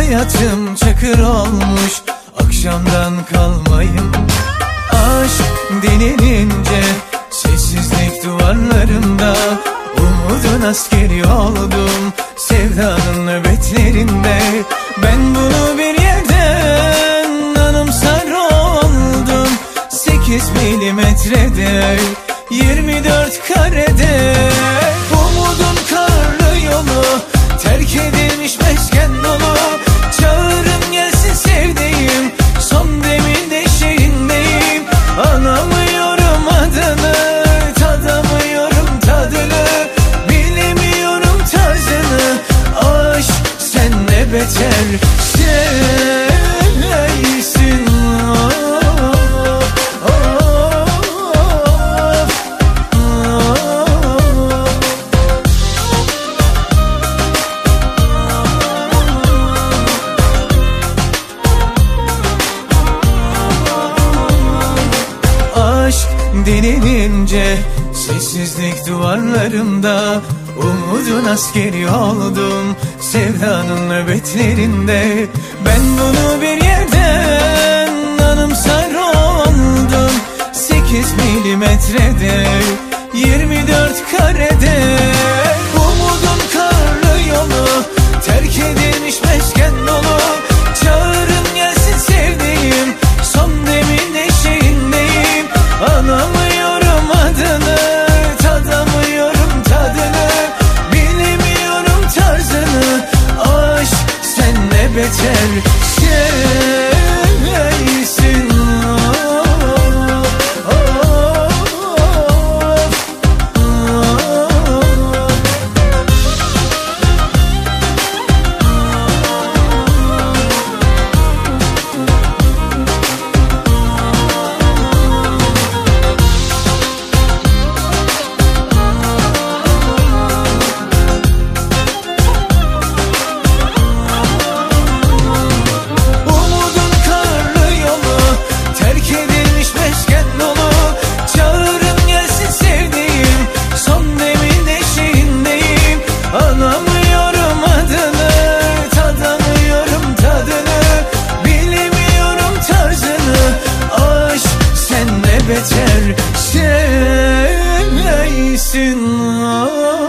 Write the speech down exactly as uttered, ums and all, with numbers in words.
Hayatım çakır olmuş, akşamdan kalmayım. Aşk denilince sessizlik duvarlarında, umudun askeri oldum sevdanın nöbetlerinde. Ben bunu bir yerden anımsar oldum. Sekiz milimetrede, yirmi dört karede. Umudun karlı yolu, terk edilmiş mesken dolu. Çağırın gelsin sevdiğim, son deminde şeyindeyim. Anamıyorum adını, tadamıyorum tadını, bilemiyorum tarzını. Aşk sen ne beter şeysin. Aşk denilince sessizlik duvarlarında, umudun askeri oldum sevdanın nöbetlerinde. Ben bunu bir yerden anımsar oldum. Sekiz milimetrede, yirmi dört karede. Umudun karlı yolu, terk edilmiş mesken dolu. Çağırın gelsin sevdiğim, son deminde şeyindeyim. Anamıyorum adını, tadamıyorum tadını, bilemiyorum tarzını. Aşk sen ne beter şeysin. Anlamıyorum adını, tadamıyorum tadını, bilemiyorum tarzını. Aşk sen ne beter şeysin.